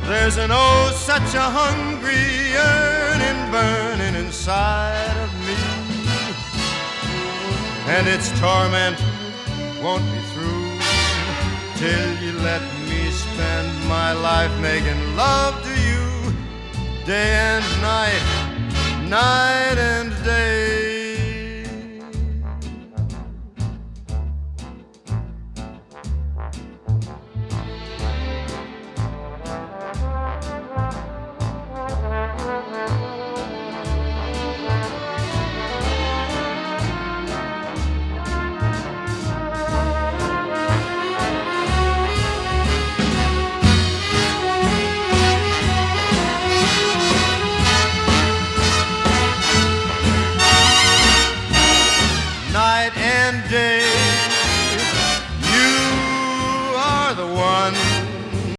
There's an oh, such a hungry yearning burning inside of me, and its torment won't be through till you let me spend my life making love to you, day and night, night and day.